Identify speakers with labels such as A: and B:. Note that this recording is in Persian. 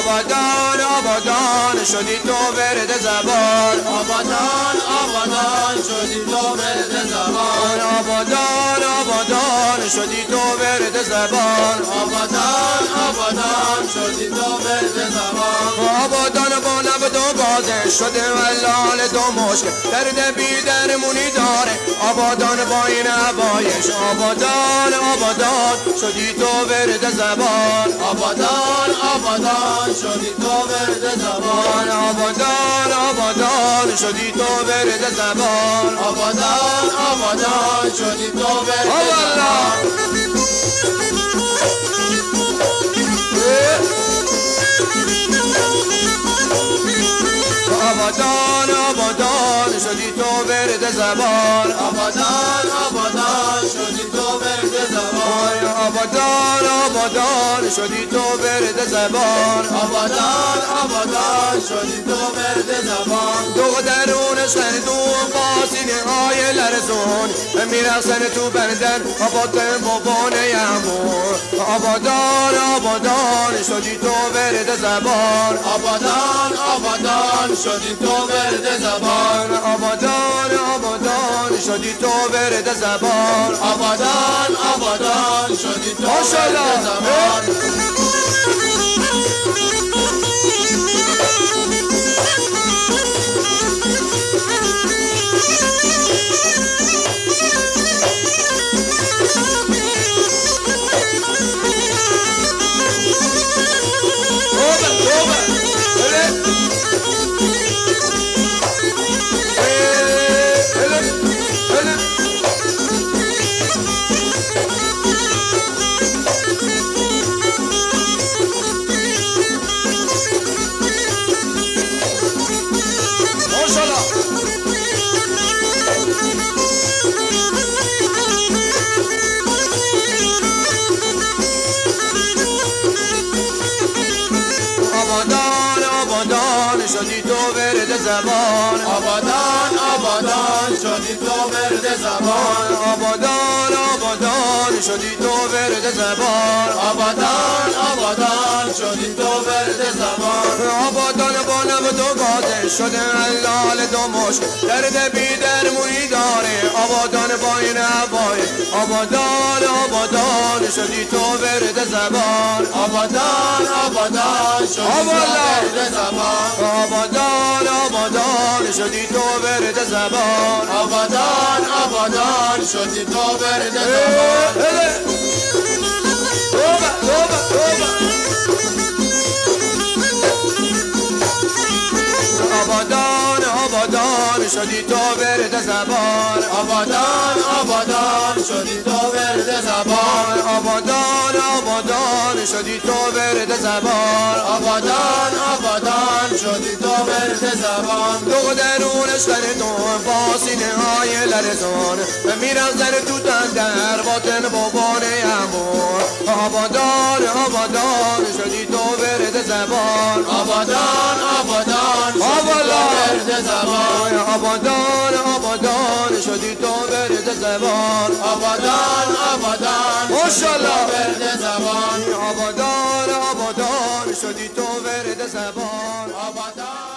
A: آبادان آبادان شدی تو ورد زبان
B: آبادان آبادان شدی تو ورد زبان
A: آبادان آبادان شدی تو ورد زبان
B: آبادان آبادان شدی تو ورد زبان
A: آبادان با لب دو بازه شده ولال دو مشک درد بی درمونی داره آبادان با این عبایش آبادان آبادان شدی تو ورد زبان
B: آبادان آبادان شدی تو ورد زبان
A: آبادان آبادان شدی تو ورد زبان
B: آبادان آبادان شدی تو ورد زبان
A: آبادان آبادان شدی تو ورد زبان
B: آبادان آبادان شدی تو ورد زبان
A: آبادان آبادان شدی تو ورد زبان
B: آبادان آبادان شدی تو ورد زبان
A: دو درونش خندون با سینه های لرزون میرقصن تو بندن آبادان بابان یمون آبادان آبادان شدی تو ورد زبان
B: آبادان آبادان شدی تو ورد زبان
A: آبادان آبادان شدی تو ورد زبان
B: آبادان آبادان شدی تو ورد زبان
A: آبادان آبادان شدی تو ورد زبان
B: آبادان آبادان شدی تو ورد زبان
A: آبادان آبادان شدی تو ورد زبان
B: آبادان آبادان شدی تو ورد زبان
A: آبادان با لب دو بازه شده لال دو مشک درد بی درمونی داره آبادان با این عبای آبادان آبادان شدی تو ورد زبان
B: آبادان آبادان شدی تو ورد زبان
A: آبادان آبادان شدی تو ورد زبان
B: آبادان آبادان شدی تو ورد زبان
A: آبادان آبادان شدی تو ورد زبان
B: آبادان آبادان شدی تو ورد زبان
A: آبادان آبادان شدی تو ورد زبان
B: آبادان آبادان شدی تو ورد زبان
A: دو درونش خندون با سینه های لرزون میرقصن تو در باطن بابان یمون آبادان آبادان شدی تو ورد زبان
B: آبادان آبادان شدی تو ورد زبان
A: آبادان آبادان شدی تو ورد زبان
B: آبادان آبادان
A: ماشاءالله
B: ورد زبان
A: آبادان آبادان شدی تو ورد زبان
B: آبادان